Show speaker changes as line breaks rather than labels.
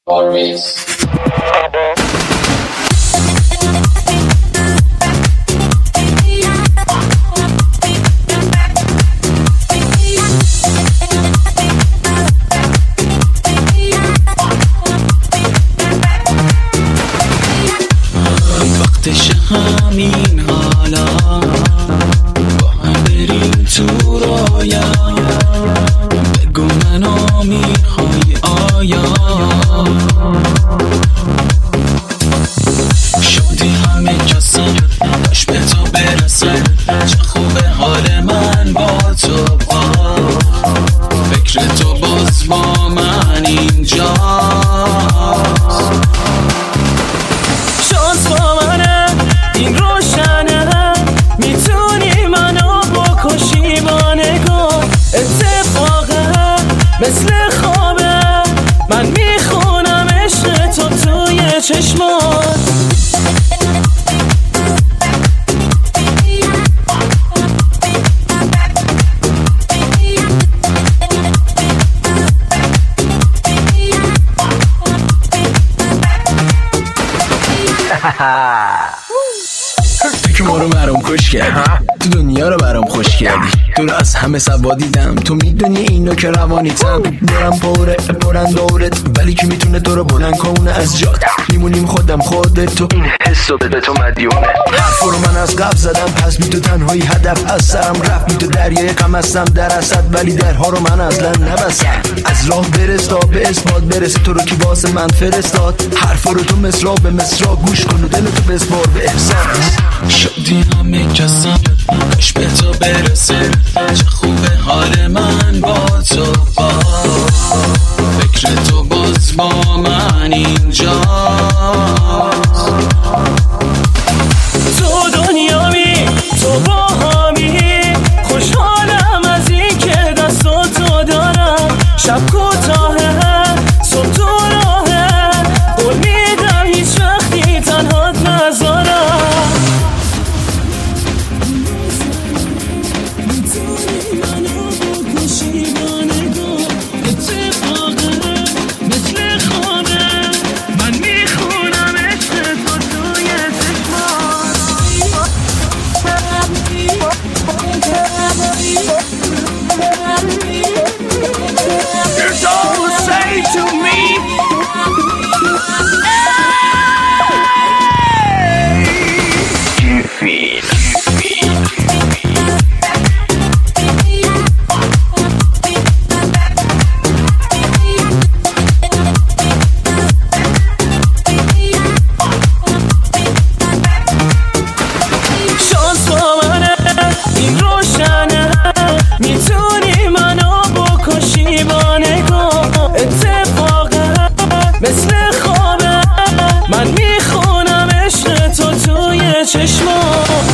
Always.
وقتش همین حالا با هم بریم تو رایا، بگو منو میخوای آیا، شدی همه کسم باش به تو برسم، چه خوبه حال من با تو، با فکر تو باز با من اینجاست. شانس با منه این روشنه، میتونی منو بکشی با نگاه، اتفاقه مثل خوابه، من میخونم عشق تو توی چشمات.
تو که ما رو برام خوش کردی، تو دنیا رو برام خوش کردی، تو رو از همه سوا دیدم، تو میدونی اینو که روانیتم، دارم پرن دورت، ولی که میتونه تو رو بلند کنه از جات، میمونیم خودم خودت، تو این حسو به تو مدیونه. حرفا رو من از قبل زدم، پس بی تو تنهایی هدف از سرم رفت، بی تو دریای غم هستم در اسد، ولی درها رو من اصلا نبستم. از راه برس تا به اثبات برسه، تو رو کی واسه من فرستاد، حرفا رو تو مصرع به مصرع گوش کن و دل تو بسپار به احساس.
شدی همه کسم باش به تو برسه، چه خوبه حال من با تو، با فکر تو باز با من اینجاست. تو دنیامی، تو با همی، خوشحالم از این که دستاتو دارم، شب کوتاهه صبح تو راهه، قول میدم هیچ وقتی تنهات نذارم. این روشنه میتونی منو بکشی با نگاه، اتفاقه مثل خوابه، من میخونم عشق تو توی چشمات.